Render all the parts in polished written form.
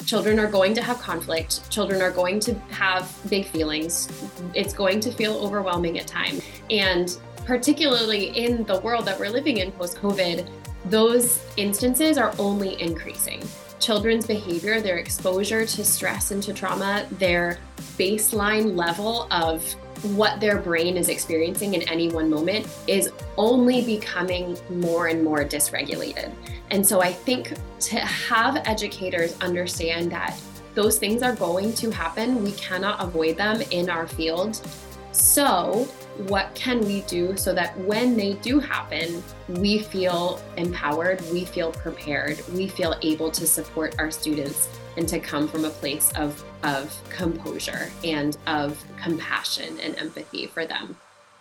Children are going to have conflict. Children are going to have big feelings. It's going to feel overwhelming at times. And particularly in the world that we're living in post-COVID, those instances are only increasing. Children's behavior, their exposure to stress and to trauma, their baseline level of what their brain is experiencing in any one moment is only becoming more and more dysregulated. And so I think to have educators understand that those things are going to happen, we cannot avoid them in our field. So what can we do so that when they do happen, we feel empowered, we feel prepared, we feel able to support our students and to come from a place of composure and of compassion and empathy for them.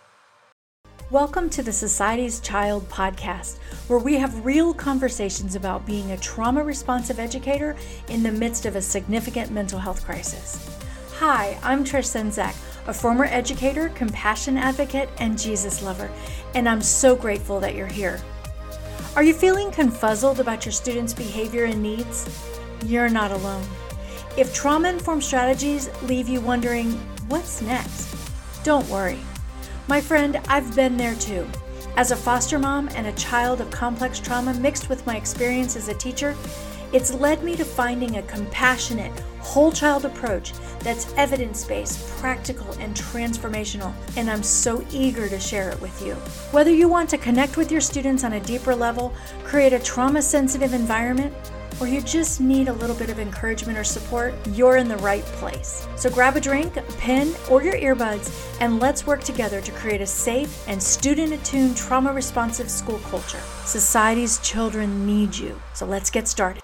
Welcome to the Society's Child podcast, where we have real conversations about being a trauma-responsive educator in the midst of a significant mental health crisis. Hi, I'm Trish Senzak, a former educator, compassion advocate, and Jesus lover, and I'm so grateful that you're here. Are you feeling confuzzled about your students' behavior and needs? You're not alone. If trauma-informed strategies leave you wondering, what's next? Don't worry. My friend, I've been there too. As a foster mom and a child of complex trauma mixed with my experience as a teacher, it's led me to finding a compassionate, whole child approach that's evidence-based, practical, and transformational, and I'm so eager to share it with you. Whether you want to connect with your students on a deeper level, create a trauma-sensitive environment, or you just need a little bit of encouragement or support, you're in the right place. So grab a drink, a pen, or your earbuds, and let's work together to create a safe and student-attuned trauma-responsive school culture. Society's children need you, so let's get started.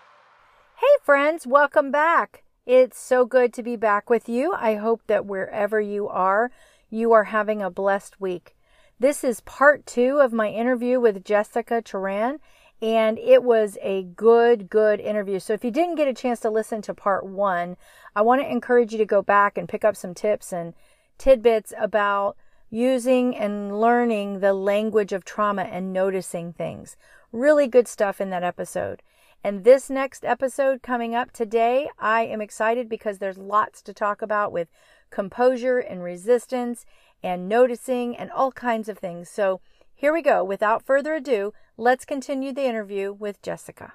Hey friends, welcome back. It's so good to be back with you. I hope that wherever you are having a blessed week. This is part 2 of my interview with Jessica Turan. And it was a good interview. So if you didn't get a chance to listen to part 1, I want to encourage you to go back and pick up some tips and tidbits about using and learning the language of trauma and noticing things. Really good stuff in that episode. And this next episode coming up today, I am excited because there's lots to talk about with composure and resistance and noticing and all kinds of things. So here we go. Without further ado, let's continue the interview with Jessica.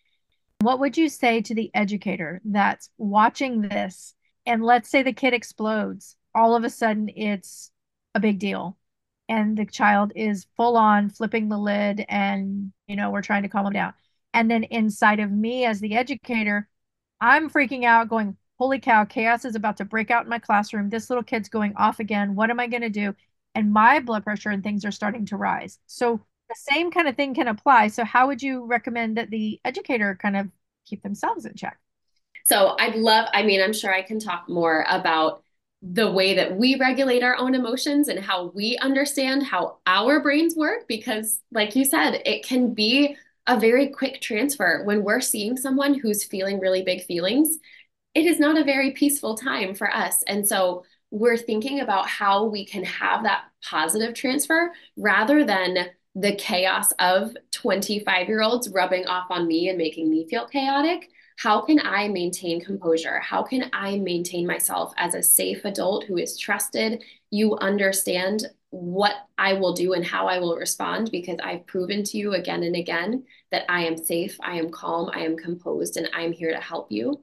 What would you say to the educator that's watching this and let's say the kid explodes? All of a sudden it's a big deal and the child is full on flipping the lid and, we're trying to calm them down. And then inside of me as the educator, I'm freaking out going, holy cow, chaos is about to break out in my classroom. This little kid's going off again. What am I going to do? And my blood pressure and things are starting to rise. So the same kind of thing can apply. So how would you recommend that the educator kind of keep themselves in check? So I'm sure I can talk more about the way that we regulate our own emotions and how we understand how our brains work, because like you said, it can be a very quick transfer. When we're seeing someone who's feeling really big feelings, it is not a very peaceful time for us. And so we're thinking about how we can have that positive transfer rather than the chaos of 25-year-olds rubbing off on me and making me feel chaotic. How can I maintain composure? How can I maintain myself as a safe adult who is trusted? You understand what I will do and how I will respond because I've proven to you again and again that I am safe, I am calm, I am composed, and I'm here to help you.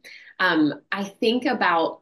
I think about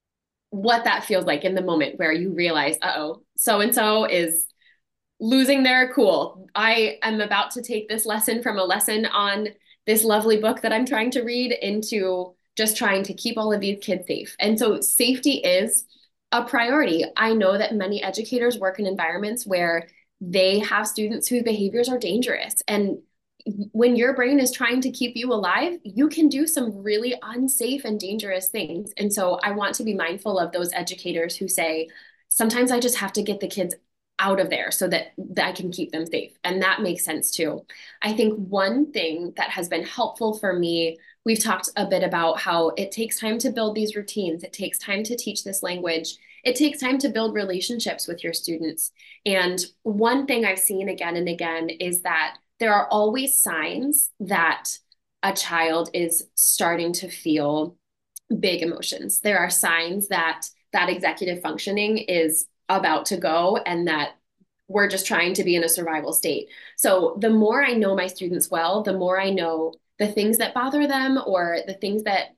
what that feels like in the moment where you realize, so-and-so is losing their cool. I am about to take this lesson from a lesson on this lovely book that I'm trying to read into just trying to keep all of these kids safe. And so safety is a priority. I know that many educators work in environments where they have students whose behaviors are dangerous. And when your brain is trying to keep you alive, you can do some really unsafe and dangerous things. And so I want to be mindful of those educators who say, sometimes I just have to get the kids out of there so that I can keep them safe. And that makes sense too. I think one thing that has been helpful for me, we've talked a bit about how it takes time to build these routines. It takes time to teach this language. It takes time to build relationships with your students. And one thing I've seen again and again is that there are always signs that a child is starting to feel big emotions. There are signs that that executive functioning is about to go and that we're just trying to be in a survival state. So the more I know my students well, the more I know the things that bother them or the things that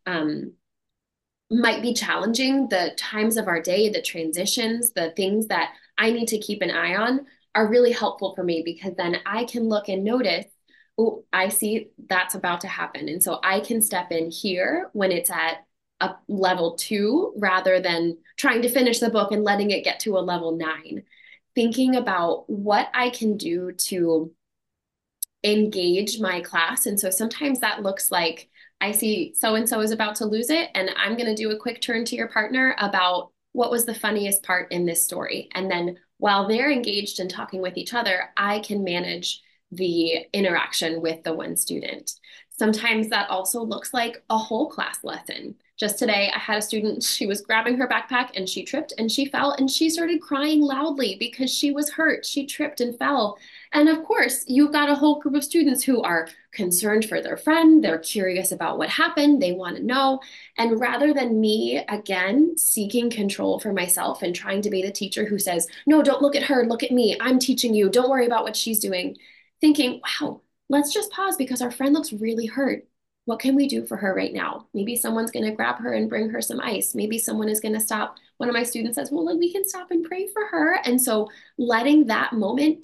might be challenging, the times of our day, the transitions, the things that I need to keep an eye on are really helpful for me because then I can look and notice, oh, I see that's about to happen. And so I can step in here when it's at a level 2 rather than trying to finish the book and letting it get to a level 9. Thinking about what I can do to engage my class. And so sometimes that looks like I see so and so is about to lose it, and I'm going to do a quick turn to your partner about what was the funniest part in this story. And then while they're engaged and talking with each other, I can manage the interaction with the one student. Sometimes that also looks like a whole class lesson. Just today, I had a student, she was grabbing her backpack and she tripped and she fell and she started crying loudly because she was hurt. She tripped and fell. And of course, you've got a whole group of students who are concerned for their friend. They're curious about what happened. They want to know. And rather than me, again, seeking control for myself and trying to be the teacher who says, no, don't look at her, look at me. I'm teaching you. Don't worry about what she's doing. Thinking, wow, let's just pause because our friend looks really hurt. What can we do for her right now? Maybe someone's going to grab her and bring her some ice. Maybe someone is going to stop. One of my students says, well, we can stop and pray for her. And so letting that moment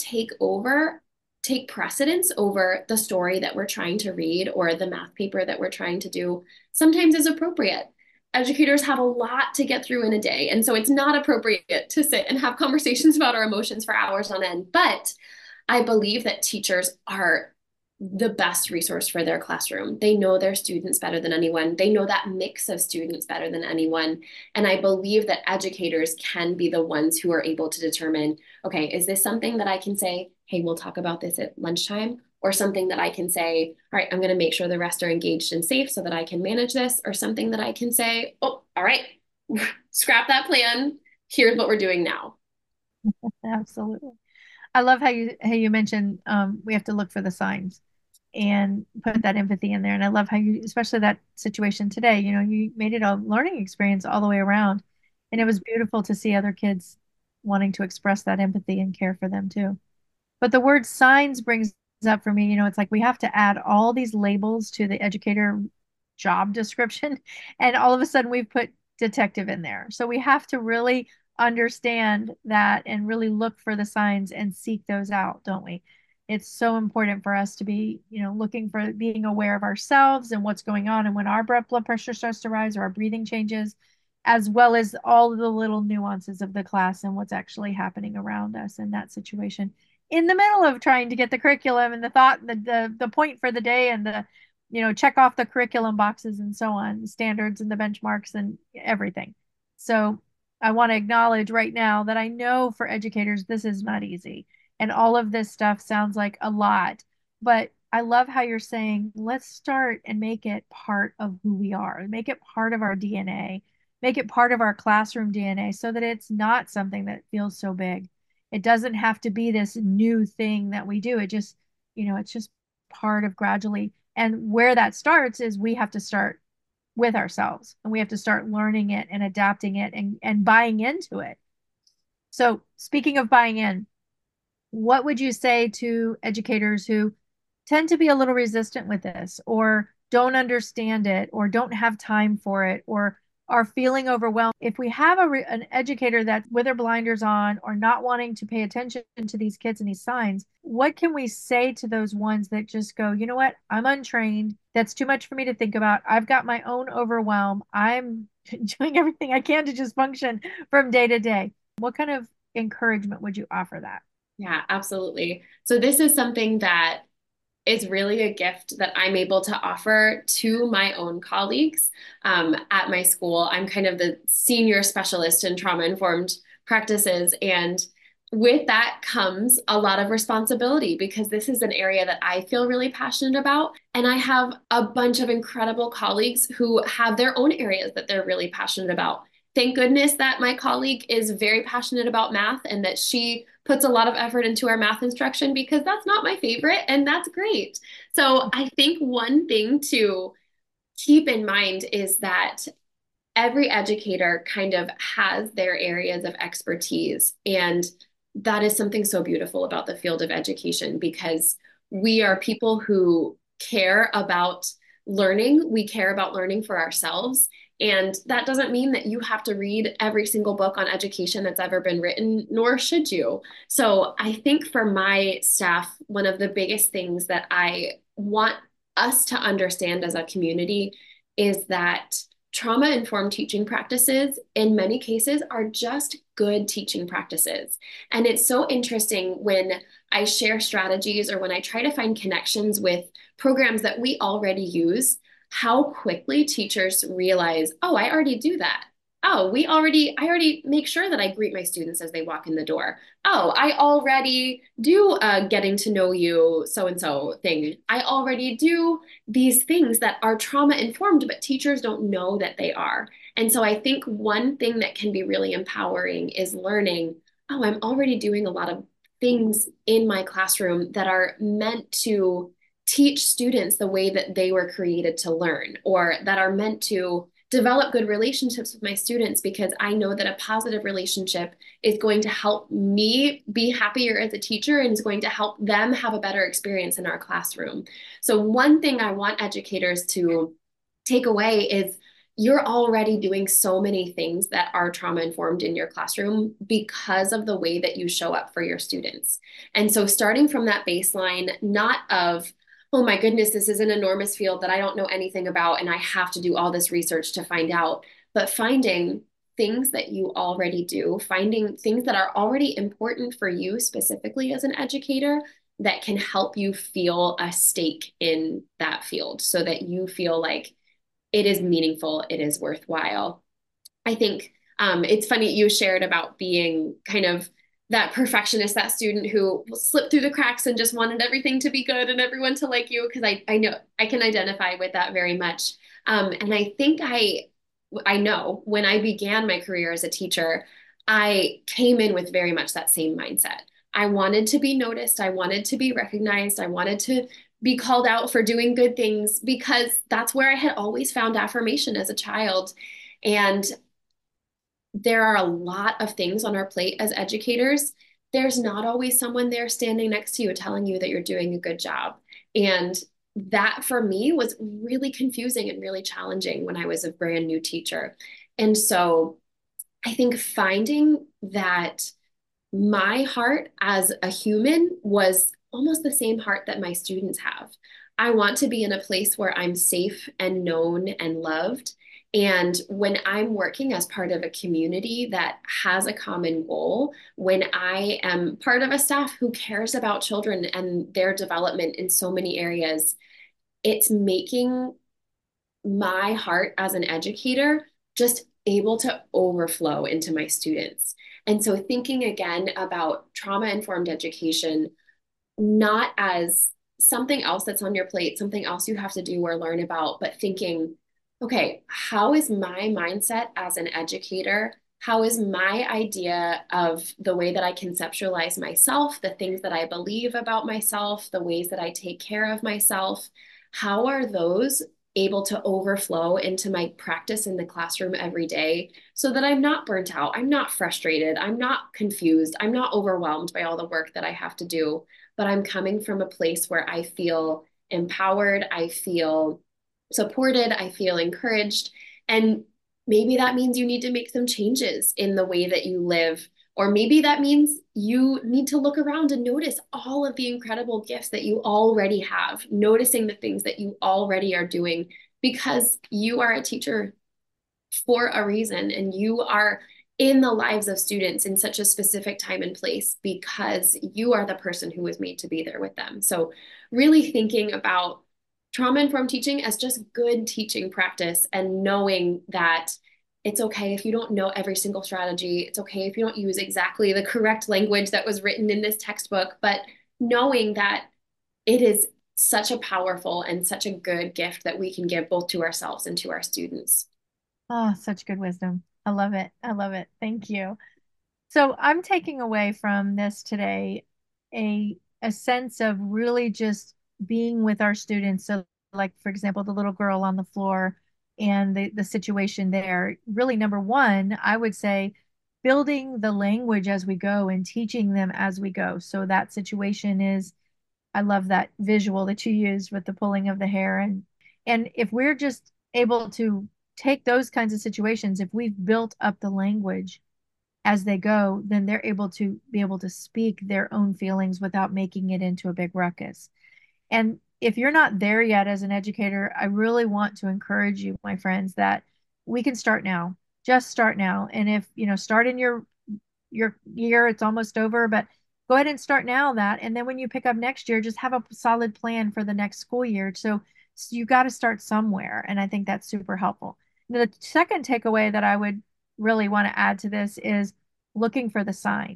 take precedence over the story that we're trying to read or the math paper that we're trying to do sometimes is appropriate. Educators have a lot to get through in a day. And so it's not appropriate to sit and have conversations about our emotions for hours on end. But I believe that teachers are the best resource for their classroom. They know their students better than anyone. They know that mix of students better than anyone. And I believe that educators can be the ones who are able to determine, okay, is this something that I can say, hey, we'll talk about this at lunchtime? Or something that I can say, all right, I'm going to make sure the rest are engaged and safe so that I can manage this. Or something that I can say, oh, all right, scrap that plan. Here's what we're doing now. Absolutely. I love how you mentioned we have to look for the signs and put that empathy in there. And I love how you, especially that situation today, you made it a learning experience all the way around. And it was beautiful to see other kids wanting to express that empathy and care for them too. But the word signs brings up for me, it's like we have to add all these labels to the educator job description. And all of a sudden we've put detective in there. So we have to really understand that and really look for the signs and seek those out, don't we? It's so important for us to be, looking for being aware of ourselves and what's going on. And when our blood pressure starts to rise or our breathing changes, as well as all of the little nuances of the class and what's actually happening around us in that situation in the middle of trying to get the curriculum and the thought, the point for the day and the, check off the curriculum boxes and so on, standards and the benchmarks and everything. So I want to acknowledge right now that I know for educators, this is not easy. And all of this stuff sounds like a lot, but I love how you're saying, let's start and make it part of who we are, make it part of our DNA, make it part of our classroom DNA so that it's not something that feels so big. It doesn't have to be this new thing that we do. It just, it's just part of gradually. And where that starts is we have to start with ourselves and we have to start learning it and adapting it and buying into it. So speaking of buying in, what would you say to educators who tend to be a little resistant with this or don't understand it or don't have time for it or are feeling overwhelmed? If we have an educator that's with their blinders on or not wanting to pay attention to these kids and these signs, what can we say to those ones that just go, you know what, I'm untrained. That's too much for me to think about. I've got my own overwhelm. I'm doing everything I can to just function from day to day. What kind of encouragement would you offer that? Yeah, absolutely. So this is something that is really a gift that I'm able to offer to my own colleagues at my school. I'm kind of the senior specialist in trauma-informed practices. And with that comes a lot of responsibility because this is an area that I feel really passionate about. And I have a bunch of incredible colleagues who have their own areas that they're really passionate about. Thank goodness that my colleague is very passionate about math and that she puts a lot of effort into our math instruction because that's not my favorite, and that's great. So I think one thing to keep in mind is that every educator kind of has their areas of expertise. And that is something so beautiful about the field of education because we are people who care about learning. We care about learning for ourselves. And that doesn't mean that you have to read every single book on education that's ever been written, nor should you. So I think for my staff, one of the biggest things that I want us to understand as a community is that trauma-informed teaching practices in many cases are just good teaching practices. And it's so interesting when I share strategies or when I try to find connections with programs that we already use, how quickly teachers realize, oh, I already do that. Oh, I already make sure that I greet my students as they walk in the door. Oh, I already do getting to know you so and so thing. I already do these things that are trauma informed, but teachers don't know that they are. And so I think one thing that can be really empowering is learning, oh, I'm already doing a lot of things in my classroom that are meant to teach students the way that they were created to learn, or that are meant to develop good relationships with my students because I know that a positive relationship is going to help me be happier as a teacher and is going to help them have a better experience in our classroom. So one thing I want educators to take away is you're already doing so many things that are trauma informed in your classroom because of the way that you show up for your students. And so starting from that baseline, not of, oh my goodness, this is an enormous field that I don't know anything about, and I have to do all this research to find out, but finding things that you already do, finding things that are already important for you specifically as an educator that can help you feel a stake in that field so that you feel like it is meaningful, it is worthwhile. I think it's funny you shared about being kind of that perfectionist, that student who slipped through the cracks and just wanted everything to be good and everyone to like you, because I know I can identify with that very much. And I think I know when I began my career as a teacher, I came in with very much that same mindset. I wanted to be noticed, I wanted to be recognized, I wanted to be called out for doing good things because that's where I had always found affirmation as a child. And there are a lot of things on our plate as educators. There's not always someone there standing next to you telling you that you're doing a good job. And that for me was really confusing and really challenging when I was a brand new teacher. And so I think finding that my heart as a human was almost the same heart that my students have. I want to be in a place where I'm safe and known and loved. And when I'm working as part of a community that has a common goal, when I am part of a staff who cares about children and their development in so many areas, it's making my heart as an educator just able to overflow into my students. And so thinking again about trauma-informed education, not as something else that's on your plate, something else you have to do or learn about, but thinking, okay, how is my mindset as an educator? How is my idea of the way that I conceptualize myself, the things that I believe about myself, the ways that I take care of myself? How are those able to overflow into my practice in the classroom every day so that I'm not burnt out, I'm not frustrated, I'm not confused, I'm not overwhelmed by all the work that I have to do, but I'm coming from a place where I feel empowered, I feel supported, I feel encouraged. And maybe that means you need to make some changes in the way that you live. Or maybe that means you need to look around and notice all of the incredible gifts that you already have, noticing the things that you already are doing because you are a teacher for a reason and you are in the lives of students in such a specific time and place because you are the person who was made to be there with them. So really thinking about trauma-informed teaching as just good teaching practice and knowing that it's okay if you don't know every single strategy. It's okay if you don't use exactly the correct language that was written in this textbook, but knowing that it is such a powerful and such a good gift that we can give both to ourselves and to our students. Oh, such good wisdom. I love it. I love it. Thank you. So I'm taking away from this today a sense of really just being with our students. So like for example, the little girl on the floor and the situation there. Really, number one, I would say building the language as we go and teaching them as we go. So that situation is, I love that visual that you used with the pulling of the hair. And if we're just able to take those kinds of situations, if we've built up the language as they go, then they're able to speak their own feelings without making it into a big ruckus. And if you're not there yet as an educator, I really want to encourage you, my friends, that we can start now. Just start now. And if, start in your year, it's almost over, but go ahead and start now that. And then when you pick up next year, just have a solid plan for the next school year. So you got to start somewhere. And I think that's super helpful. The second takeaway that I would really want to add to this is looking for the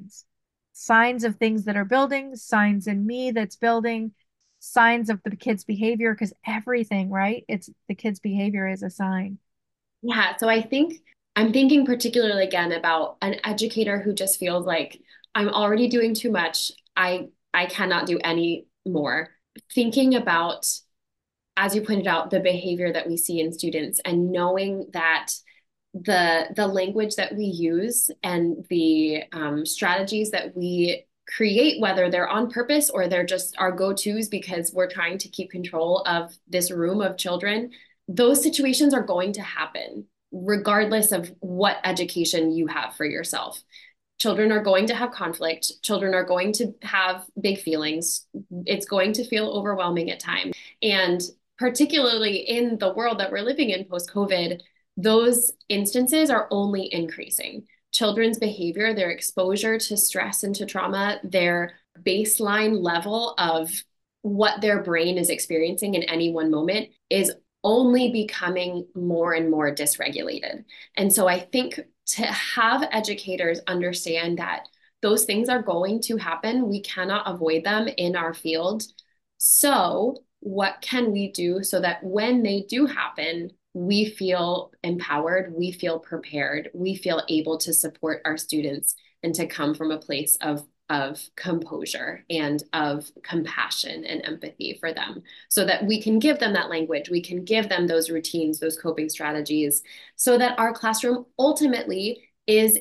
signs of things that are building, signs in me that's building, signs of the kid's behavior, because everything, right? It's the kid's behavior is a sign. Yeah, so I think I'm thinking particularly again about an educator who just feels like I'm already doing too much. I cannot do any more. Thinking about, as you pointed out, the behavior that we see in students and knowing that the language that we use and the strategies that we create, whether they're on purpose or they're just our go-tos because we're trying to keep control of this room of children, those situations are going to happen regardless of what education you have for yourself. Children are going to have conflict. Children are going to have big feelings. It's going to feel overwhelming at times. And particularly in the world that we're living in post-COVID, those instances are only increasing. Children's behavior, their exposure to stress and to trauma, their baseline level of what their brain is experiencing in any one moment is only becoming more and more dysregulated. And so I think to have educators understand that those things are going to happen, we cannot avoid them in our field. So, what can we do so that when they do happen, we feel empowered, we feel prepared, we feel able to support our students and to come from a place of composure and of compassion and empathy for them so that we can give them that language, we can give them those routines, those coping strategies, so that our classroom ultimately is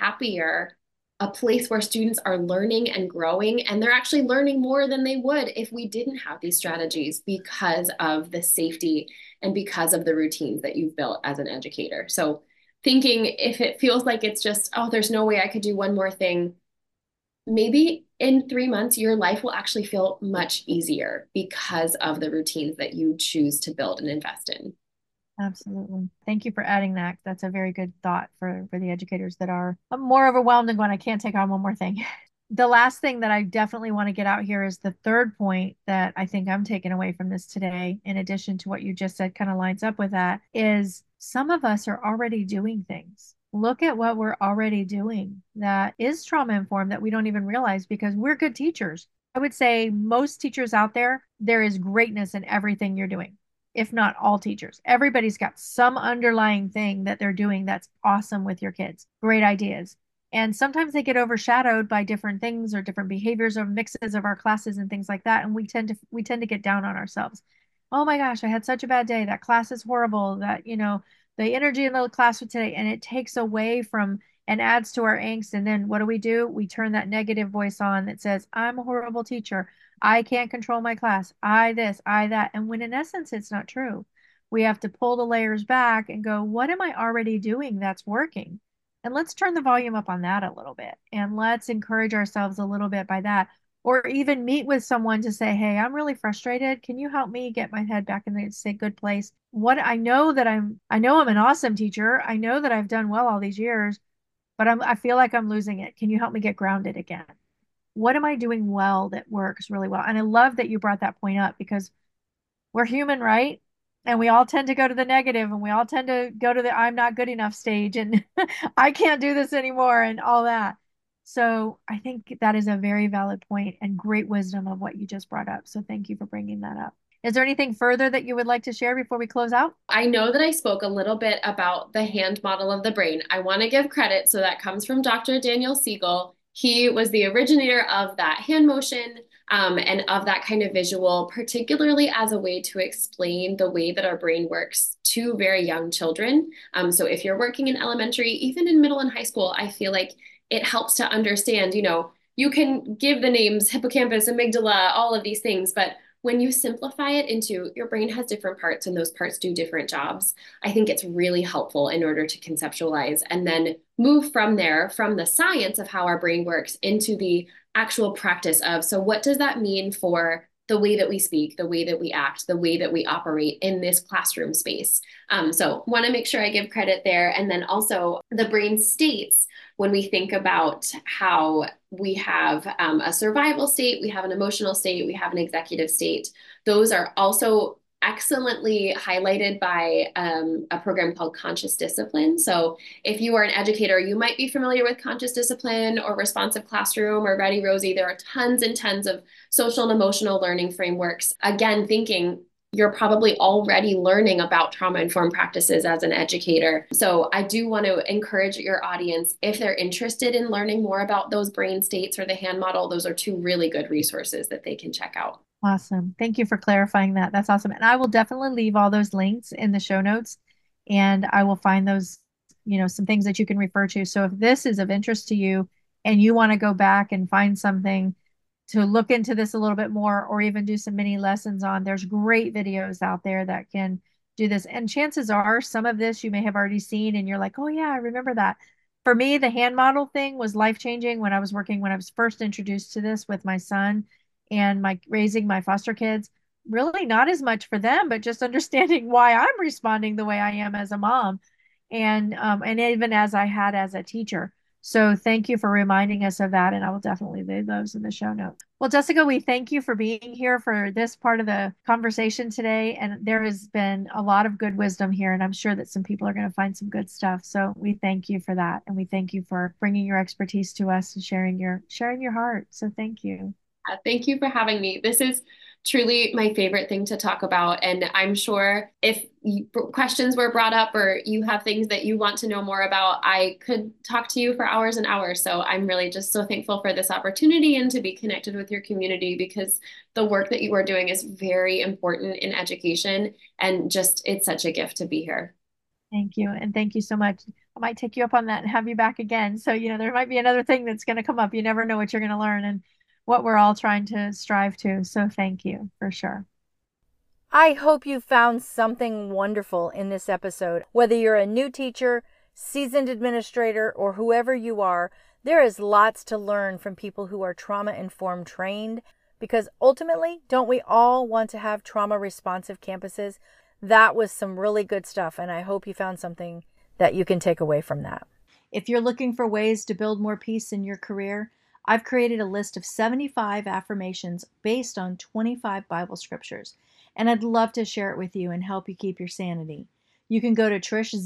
a place where students are learning and growing, and they're actually learning more than they would if we didn't have these strategies because of the safety and because of the routines that you've built as an educator. So thinking if it feels like it's just, oh, there's no way I could do one more thing, maybe in 3 months, your life will actually feel much easier because of the routines that you choose to build and invest in. Absolutely. Thank you for adding that. That's a very good thought for the educators that are more overwhelmed and going, I can't take on one more thing. The last thing that I definitely want to get out here is the third point that I think I'm taking away from this today, in addition to what you just said, kind of lines up with that, is some of us are already doing things. Look at what we're already doing that is trauma informed that we don't even realize because we're good teachers. I would say most teachers out there is greatness in everything you're doing, if not all teachers. Everybody's got some underlying thing that they're doing that's awesome with your kids. Great ideas. And sometimes they get overshadowed by different things or different behaviors or mixes of our classes and things like that. And we tend to get down on ourselves. Oh my gosh, I had such a bad day. That class is horrible. The energy in the class for today, and it takes away from and adds to our angst. And then what do? We turn that negative voice on that says, I'm a horrible teacher. I can't control my class. I this, I that. And when in essence, it's not true. We have to pull the layers back and go, what am I already doing that's working? And let's turn the volume up on that a little bit. And let's encourage ourselves a little bit by that. Or even meet with someone to say, hey, I'm really frustrated. Can you help me get my head back in the say good place? What I know I'm an awesome teacher. I know that I've done well all these years, but I feel like I'm losing it. Can you help me get grounded again? What am I doing well that works really well? And I love that you brought that point up because we're human, right? And we all tend to go to the negative and we all tend to go to the I'm not good enough stage and I can't do this anymore and all that. So I think that is a very valid point and great wisdom of what you just brought up. So thank you for bringing that up. Is there anything further that you would like to share before we close out? I know that I spoke a little bit about the hand model of the brain. I want to give credit. So that comes from Dr. Daniel Siegel. He was the originator of that hand motion and of that kind of visual, particularly as a way to explain the way that our brain works to very young children. So if you're working in elementary, even in middle and high school, I feel like it helps to understand, you can give the names hippocampus, amygdala, all of these things, but when you simplify it into your brain has different parts and those parts do different jobs, I think it's really helpful in order to conceptualize and then move from there, from the science of how our brain works into the actual practice of, so what does that mean for the way that we speak, the way that we act, the way that we operate in this classroom space. So want to make sure I give credit there. And then also the brain states when we think about how we have a survival state, we have an emotional state, we have an executive state. Those are also excellently highlighted by a program called Conscious Discipline. So if you are an educator, you might be familiar with Conscious Discipline or Responsive Classroom or Ready Rosie. There are tons and tons of social and emotional learning frameworks. Again, thinking you're probably already learning about trauma-informed practices as an educator. So I do want to encourage your audience, if they're interested in learning more about those brain states or the hand model, those are two really good resources that they can check out. Awesome. Thank you for clarifying that. That's awesome. And I will definitely leave all those links in the show notes, and I will find those, some things that you can refer to. So if this is of interest to you and you want to go back and find something to look into this a little bit more, or even do some mini lessons on, there's great videos out there that can do this. And chances are some of this you may have already seen and you're like, oh yeah, I remember that. For me, the hand model thing was life-changing when I was first introduced to this with my son and raising my foster kids. Really not as much for them, but just understanding why I'm responding the way I am as a mom, and even as I had as a teacher. So thank you for reminding us of that, and I will definitely leave those in the show notes. Well, Jessica, we thank you for being here for this part of the conversation today, and there has been a lot of good wisdom here, and I'm sure that some people are going to find some good stuff. So we thank you for that, and we thank you for bringing your expertise to us and sharing your heart. So thank you. Thank you for having me. This is truly my favorite thing to talk about. And I'm sure if questions were brought up or you have things that you want to know more about, I could talk to you for hours and hours. So I'm really just so thankful for this opportunity and to be connected with your community, because the work that you are doing is very important in education, and just it's such a gift to be here. Thank you. And thank you so much. I might take you up on that and have you back again. So, there might be another thing that's going to come up. You never know what you're going to learn and what we're all trying to strive to. So thank you for sure. I hope you found something wonderful in this episode. Whether you're a new teacher, seasoned administrator, or whoever you are, there is lots to learn from people who are trauma-informed trained, because ultimately, don't we all want to have trauma-responsive campuses? That was some really good stuff, and I hope you found something that you can take away from that. If you're looking for ways to build more peace in your career, I've created a list of 75 affirmations based on 25 Bible scriptures, and I'd love to share it with you and help you keep your sanity. You can go to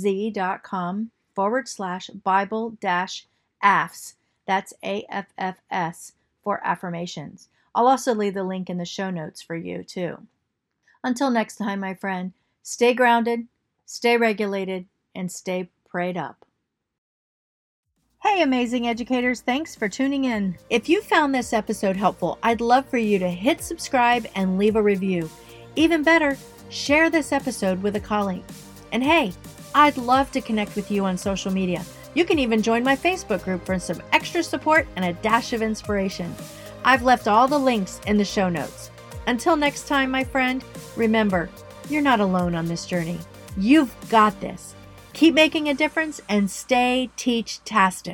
trishz.com/Bible-AFFS. That's AFFS for affirmations. I'll also leave the link in the show notes for you too. Until next time, my friend, stay grounded, stay regulated, and stay prayed up. Hey, amazing educators, thanks for tuning in. If you found this episode helpful, I'd love for you to hit subscribe and leave a review. Even better, share this episode with a colleague. And hey, I'd love to connect with you on social media. You can even join my Facebook group for some extra support and a dash of inspiration. I've left all the links in the show notes. Until next time, my friend, remember, you're not alone on this journey. You've got this. Keep making a difference and stay teach-tastic.